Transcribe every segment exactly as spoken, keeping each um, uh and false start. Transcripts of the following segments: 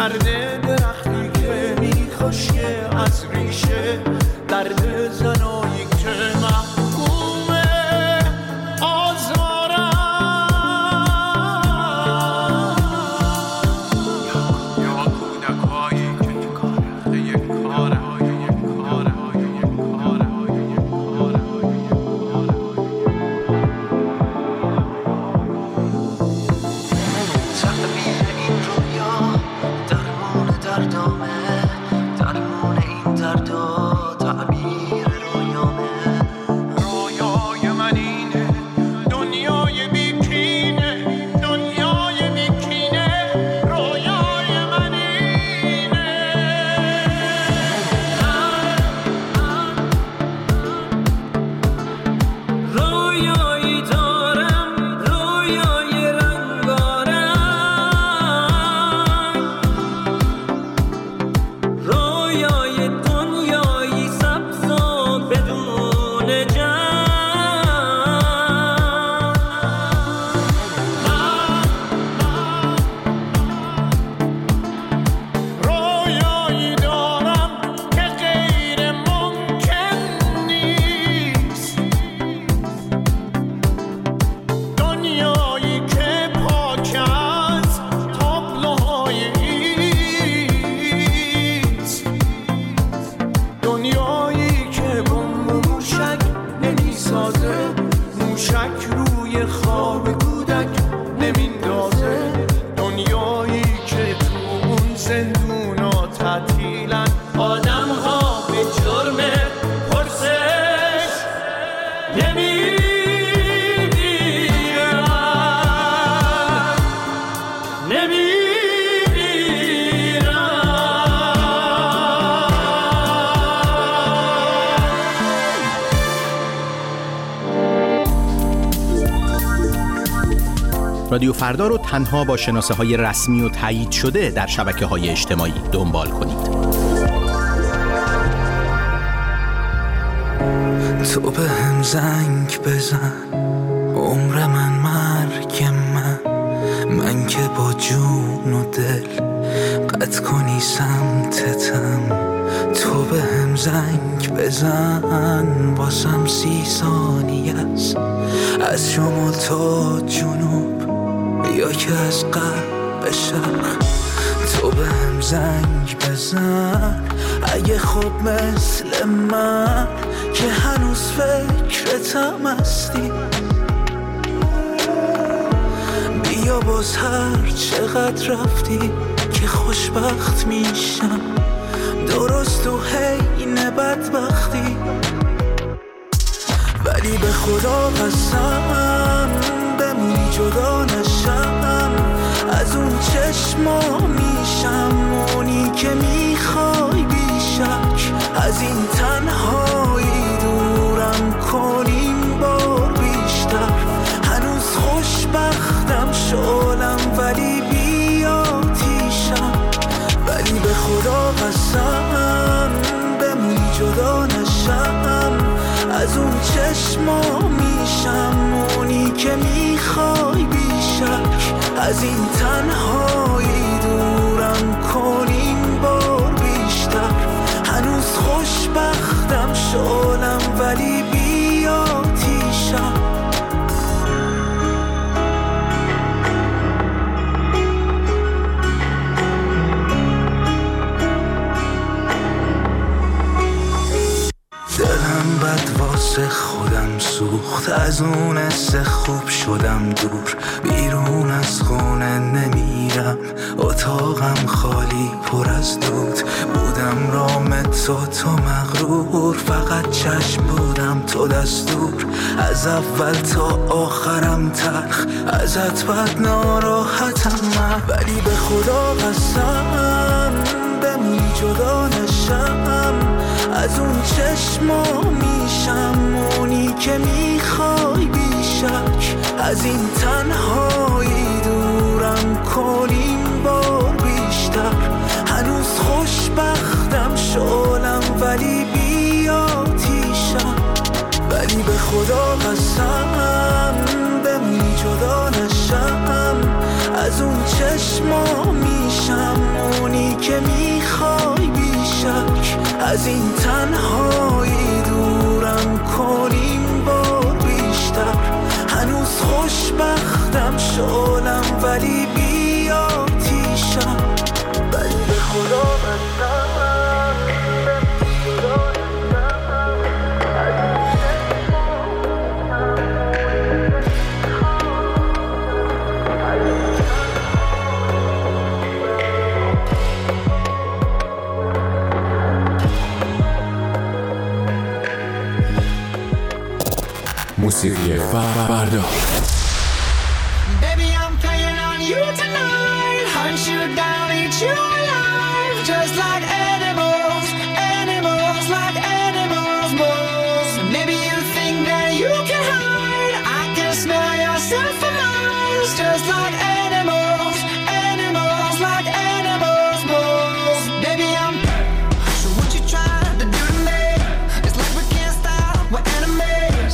درد درختی که میخوشه از ریشه، درد زنایی که محکومه آزارم. یا کودکایی که تو کاره یک کاره یک کاره یک کاره یک کاره. تعبیر این رویا درمان دردامه، درمان این دردا تعبیر رویامه. رویای من اینه دنیای بیکینه، دنیای بیکینه، رویای من اینه. رویایی دارم، رویای رنگارنگ، رویای دنیایی سبز و بدون جنگ. رویایی دارم که غیر ممکن نیست، دنیایی که پاک از تابلوهای ایست، دنیایی که بمب و موشک نمیسازه، موشک روی خواب کودک نمیندازه، دنیایی که تو اون زندونا تعطیلن آدم ها به جرم پرسش نمیمیرن. رادیو فردا رو تنها با شناسه های رسمی و تایید شده در شبکه های اجتماعی دنبال کنید. تو به هم زنگ بزن، عمر من مرگ من، من که با جون و دل قطع کنی سمتتم. تو به هم زنگ بزن، واسم سی ثانیه است، از شمال تا جنوب یا که از غرب به شرق. تو به هم زنگ بزن اگه خوب مثل من که هنوز فکرتم هستی. بیا باز هر چقدر رفتی که خوشبخت میشم، درست تو حین بدبختی. ولی به خدا قسم بمونی جدا نشم از اون چشما، میشم اونی که میخوای بیشک. از این تنهایی دورم کنیم بار بیشتر، هنوز خوشبختم شعلم ولی بیاتیشم. ولی به خدا قسم بمونی جدا نشم از اون چشما، میشم اونی که میخوای بیشک. از این تنهایی دورم کنیم بار بیشتر، هنوز خوشبختم شعلم ولی بیاتیشم. دلم بد واسه خودم سوخت، از اون حس خوب شدم دور، بیرون از خونه نمیرم، اتاقم خالی پر از دود. بودم رام تو تو مغرور، فقط چشم بودم تو دستور. از اول تا آخرم تلخ، ازت بد ناراحتم من. ولی به خدا قسم بمونی جدا نشم از اون چشما، میشم اونی که میخوای بیشک. از این تنهایی دورم کنیم بار بیشتر، هنوز خوشبختم شعلم ولی بیاتیشم. ولی به خدا قسم بمونی جدا نشم از اون چشما، میشم اونی از این تنهایی دورم کنیم بار بیشتر. هنوز خوشبختم شلم ولی بی آتیشم، ولی به خدا بستم موسیقی فردا. Baby, I'm playing on you tonight. Hunt you down, eat you alive. Just like animals, animals, like animals, moles. Maybe you think that you can hide. I can smell yourself for miles. Just like animals, animals, like animals, moles. Baby, I'm. So what you trying to do to me? It's like we can't stop, we're enemies.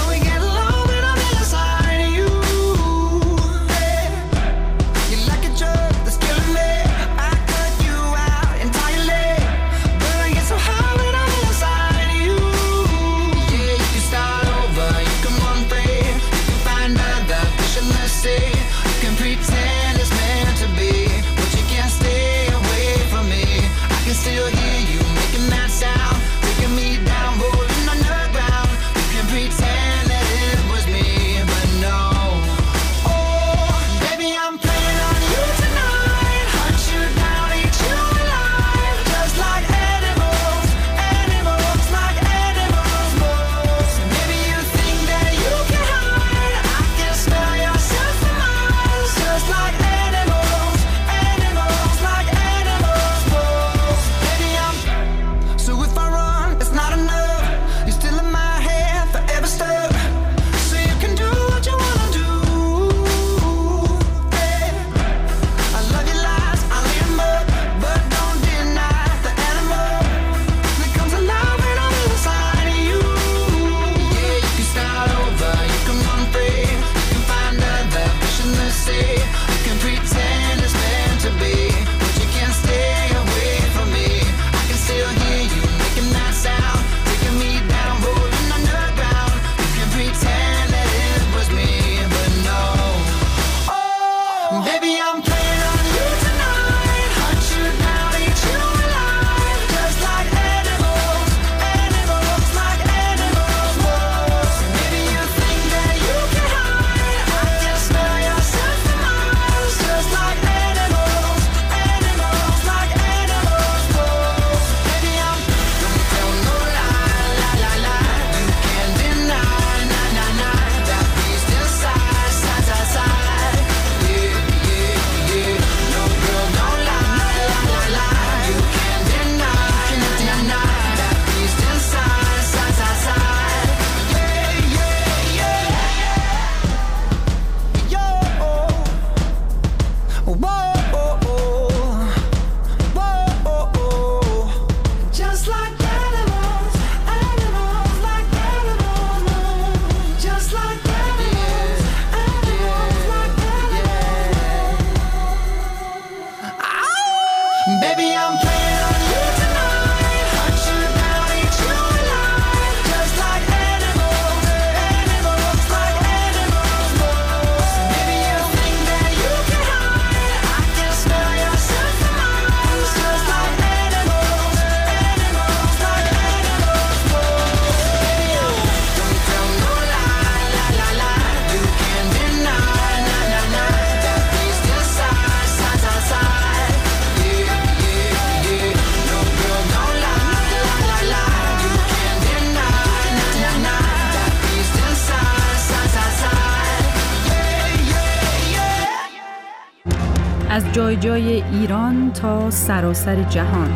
از جای جای ایران تا سراسر جهان.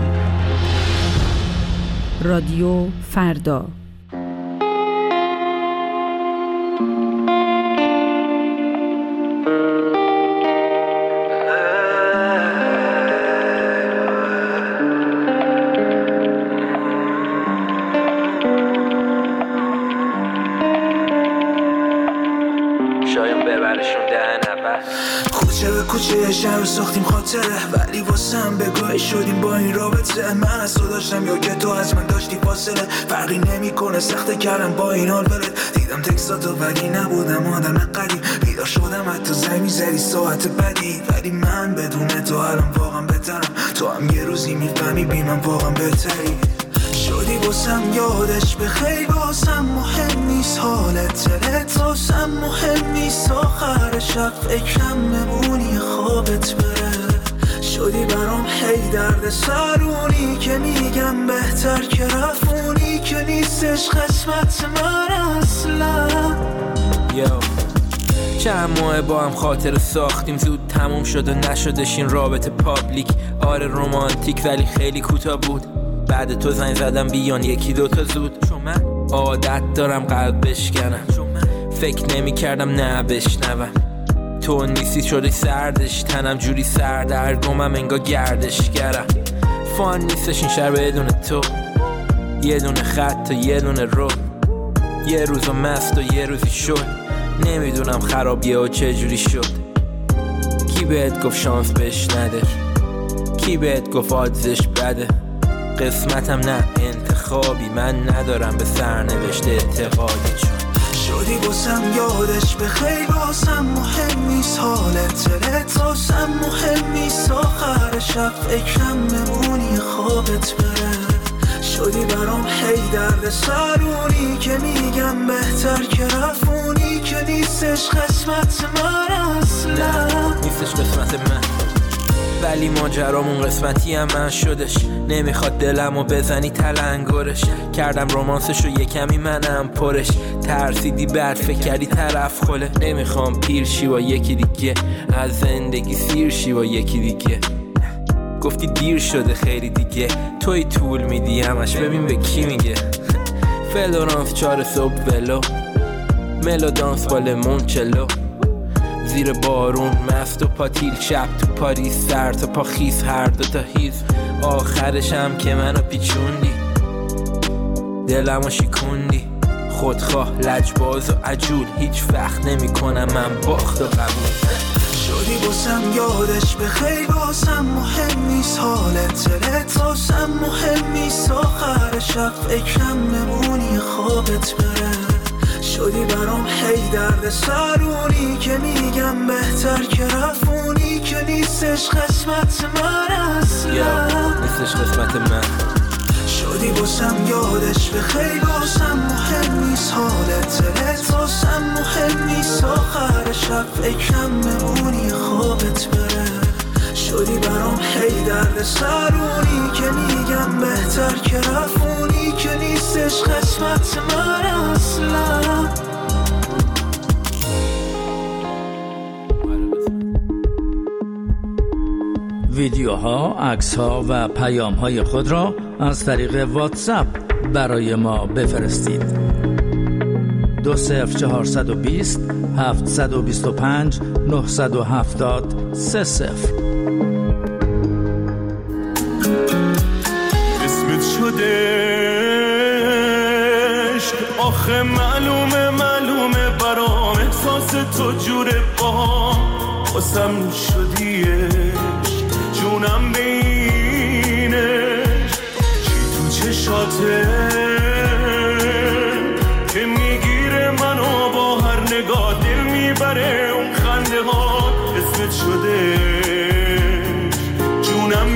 رادیو فردا. کوچه به کوچه شهر ساختیم خاطره، ولی واسم بگاهی شدیم با این رابطه. من از تو داشتم یا که تو از من داشتی فاصله، فرقی نمیکنه سخته کردم با این حال برد. دیدم تکساتو ولی نبودم آدم قدیم، بیدار شدم حتی زنگ میزدی ساعت بدی، ولی من بدون تو الان واقعا بهترم. تو هم یه روزی میفهمی بی من واقعا بهتری شدی واسم. یادش به خیلی واسم مهم نیست حالت دلت، واسم مهم نیست آخر شب فکرم بمونی خوابت بره. شدی برام هی درد سرونی که میگم بهتر که رفونی، که نیستش قسمت من اصلا. یو چند ماه با هم خاطر ساختیم، زود تموم شد و نشدش این رابطه پابلیک. آره رومانتیک ولی خیلی کوتاه بود، بعد تو زنگ زدم بیان یکی دوتا زود. چون من عادت دارم قلب بشکنم، چون من فکر نمی کردم نه بشنوم. تو نیستی شده سردش تنم جوری سردرگمم انگا گردشگرم. فان نیستش این شهر بدون تو، یه دونه خط و یه دونه رو، یه روزو مست و یه روزی شد. نمیدونم خرابیه و چه جوری شد. کی بهت گفت شانس بهش نده، کی بهت گفت آدزش بده. قسمتم نه انتخابی، من ندارم به سرنوشت اعتقادی. چون شدی باسم یادش به خیلی واسم مهم نیست حالت دلت، واسم مهم نیست آخر شب فکرم بمونی خوابت بره. شدی برام هی درد سرونی که میگم بهتر که رفونی، که نیستش قسمت من اصلا. نیستش قسمت من ولی ماجرامون قسمتی هم من شدش. نمیخواد دلمو بزنی تلنگرش، کردم رومانسشو یه کمی منم پرش. ترسیدی بعد فکر کردی طرف خله، نمیخوام پیر شی با یکی دیگه، از زندگی سیر شی با یکی دیگه. گفتی دیر شده خیلی دیگه، توی طول میدی همش ببین به کی میگه. فلورانس چار صبح ولو، ملو دانس با لمون چلو، زیر بارون مست و پاتیل، شب تو پاریس سر تا پا خیز، هر دو تا هیز. آخرش هم که منو پیچوندی، دلمو شکوندی. خودخواه لجباز و عجول، هیچ وقت نمی کنم من باخت و قبول. شدی باسم یادش به خیلی واسم مهم نیست حالت دلت، واسم مهم نیست آخر شب فکرم بمونی خوابت بره. شدی برام هی درد سرونی که میگم بهتر که رفونی، که نیستش قسمت من اصلا. نیستش قسمت من. شدی باسم یادش به خیلی واسم مهم نیست حالت دلت، واسم مهم نیست آخر شب فکرم بمونی خوابت بره. شدی برام هی درد سرونی که میگم بهتر که رفونی، که نیستش قسمت من اصلا. ویدیوها، عکس‌ها و پیام‌های خود را از طریق واتساپ برای ما بفرستید. دو صفر چهارصد و بیست هفتصد و بیست و پنج نهصد و هفتاد سه صفر. اسمت شده آخه معلومه معلومه برام احساس تو جوره با باسم شدیش جونم بینش چی تو چشاته که میگیره منو با هر نگاه دل میبره اون خنده ها. اسمت شده جونم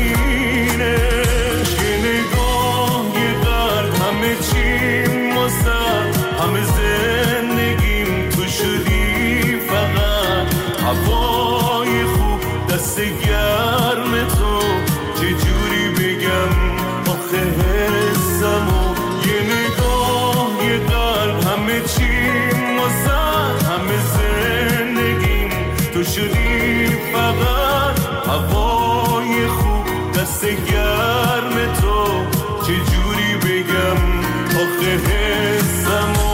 بینش یه نگاه یه قلب همه چیم واسه همه زندگیم تو شدی فقط هوای خوب دست گرم تو. چه جوری بگم آخه حسمو یه نگاه یه قلب همه چیم واسه همه زندگیم تو شدی فقط هوای خوب دست گرم تو. چه جوری بگم آخه حسمو.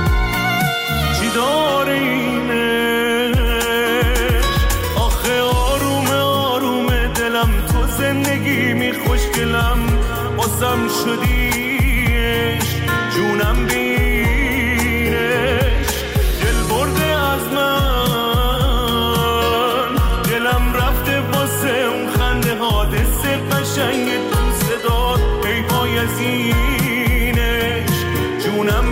چی داره اینش آخه می خوشگلم بازم شدیش جونم بینش دل برده از من دلم رفته واسه اون خنده حادثه قشنگ تو صدات ای پای از اینش جونم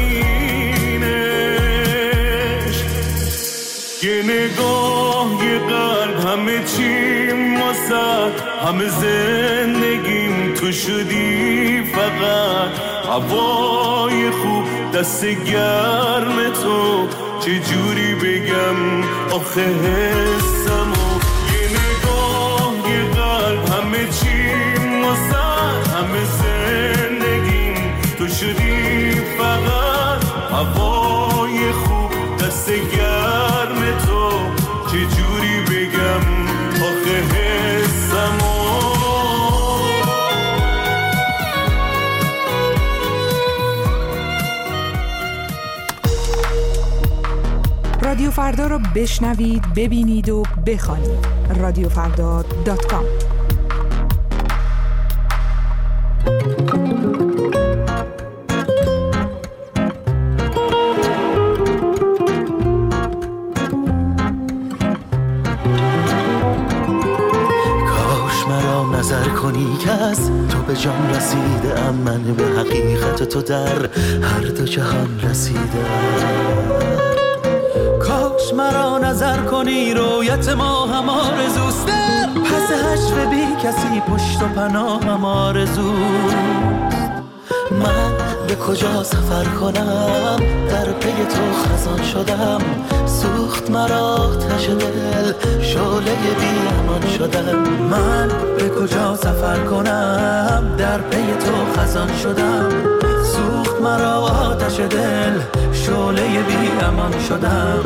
بینش یه نگاه یه قلب همه چیم واسه همه زندگیم تو شدی فقط هوای خوب دست گرم تو چه جوری بگم آخه حسمو یه نگاه یه قلب همه چیم واسه همه زندگیم تو شدی فقط هوای خوب دست گرم تو چه جوری بگم آخه حسمو رادیو فردا رو بشنوید، ببینید و بخوانید. رادیو فردا دات کام. کاش مرا نظر کنی که از تو به جان رسیده ام، من به حقیقت تو در هر دو جهان رسیدم. کاش مرا نظر کنی رویت ما هم آرزوست، پس هجر بی کسی پشت و پناه هم آرزوست. من به کجا سفر کنم در پی تو خزان شدم، سوخت مرا آتش دل شعله بی امان شدم. من به کجا سفر کنم در پی تو خزان شدم، سوخت مرا آتش دل شعله بی امان شدم.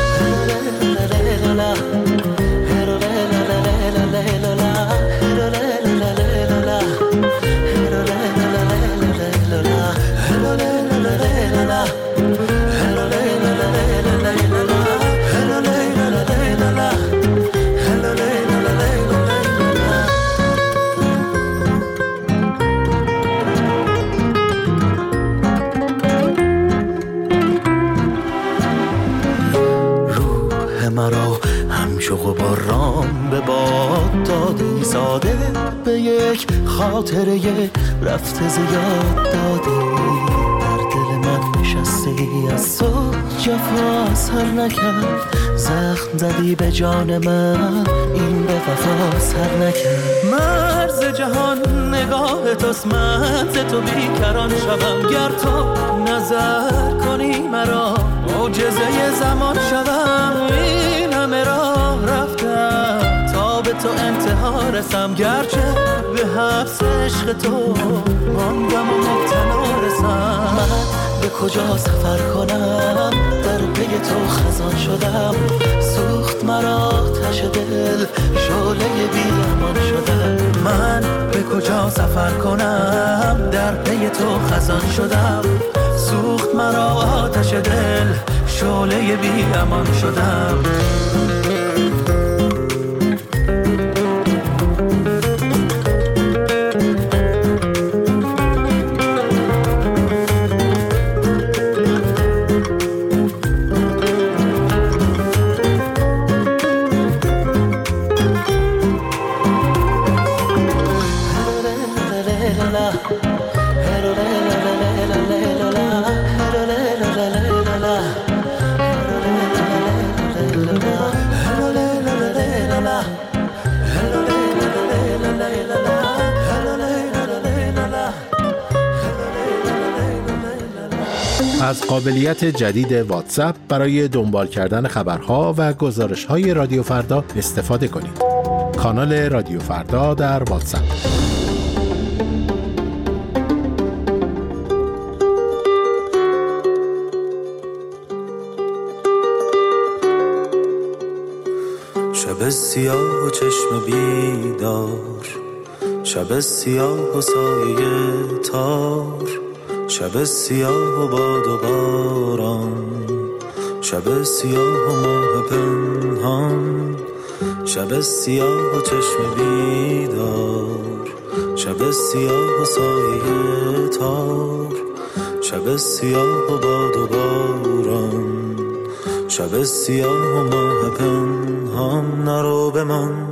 مرا همچو غباران به باد دادی، ساده به یک خاطره رفته زیاد دادی. در دل من نشستی از تو جفا سر نکرد، زخم زدی به جان من این به وفا سر نکرد. مرز جهان نگاه توست، من ز تو بیکران شوم. گر تو نظر کنی مرا معجزه زمان شوم. این همه راه رفتم تا به تو انتها رسم، گرچه به حبس عشق تو ماندم و مبتلا رسم. من به کجا سفر کنم در پی تو خزان شدم، سوخت مرا آتش دل شعله بی امان شدم. من به کجا سفر کنم در پی تو خزان شدم، سوخت مرا آتش دل شعله بی امان شدم. از قابلیت جدید واتساپ برای دنبال کردن خبرها و گزارش‌های رادیو فردا استفاده کنید. کانال رادیو فردا در واتساپ. شب سیاه و چشم بیدار، شب سیاه و سایه تار، شب سیاه و باد و باران، شب سیاه و ماه پنهان، شب سیاه و چشم بیدار، شب سیاه و سایه تار، شب سیاه و باد و باران، شب سیاه و ماه پنهان. نرو بمان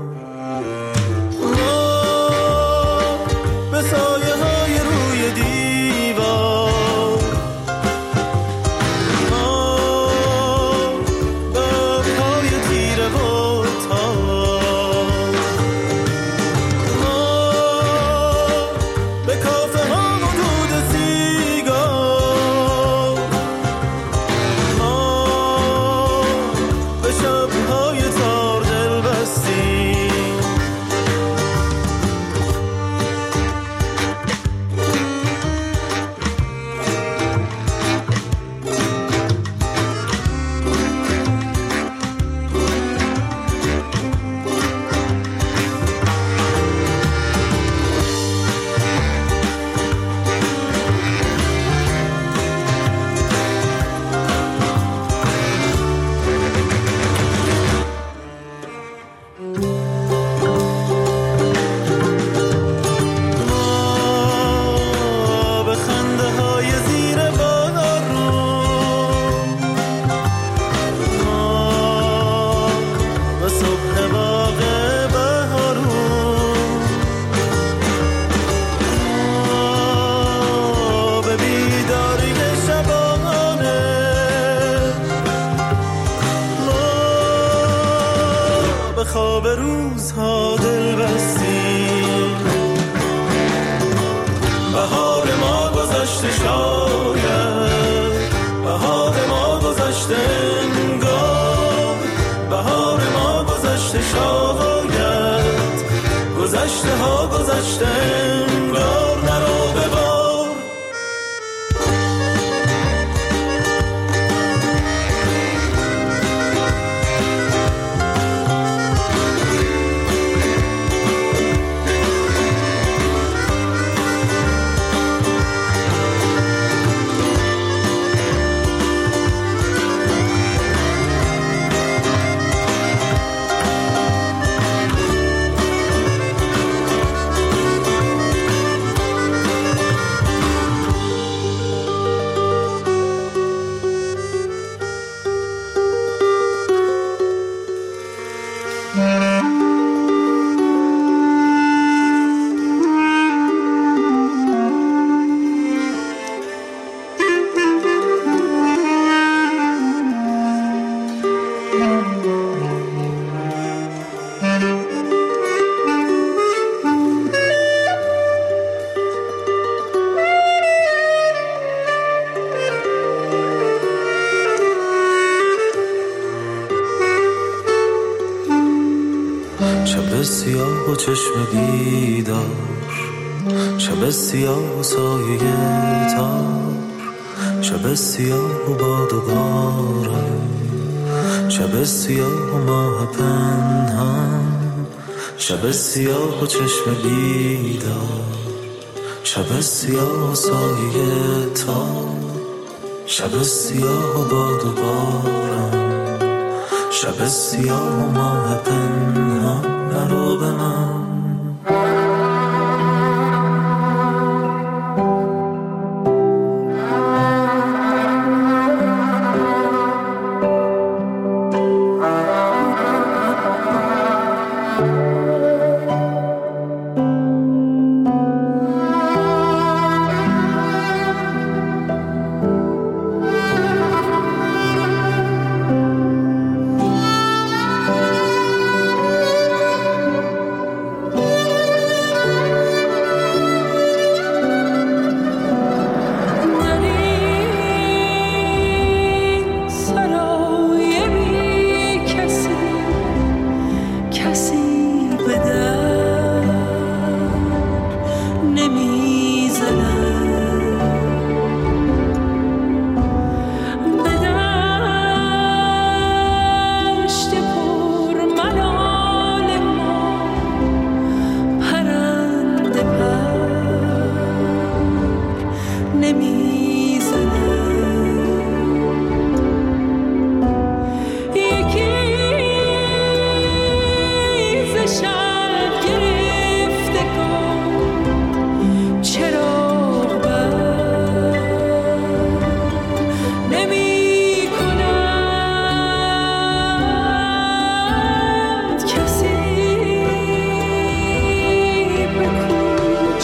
به سایه های روی دیوار، بابهای تیره و تار، به کافه ها و دود سیگار، به شبهای تار دل بستیم. خواب روزها دل بستیم. بهار ما گذشته شاید، بهار ما گذشته انگار، بهار ما گذشته شاید، گذشته ها گذشته انگار. نرو ببار شب سیاه و چشم بیدار، شب سیاه و سایه تار، شب سیاه و باد و باران، شب سیاه و ماه پنهان، شب سیاه و چشم بیدار، شب سیاه و سایه تار، شب سیاه و باد و باران، شب سیاه و ماه پنهان. نرو به من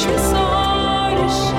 چه سال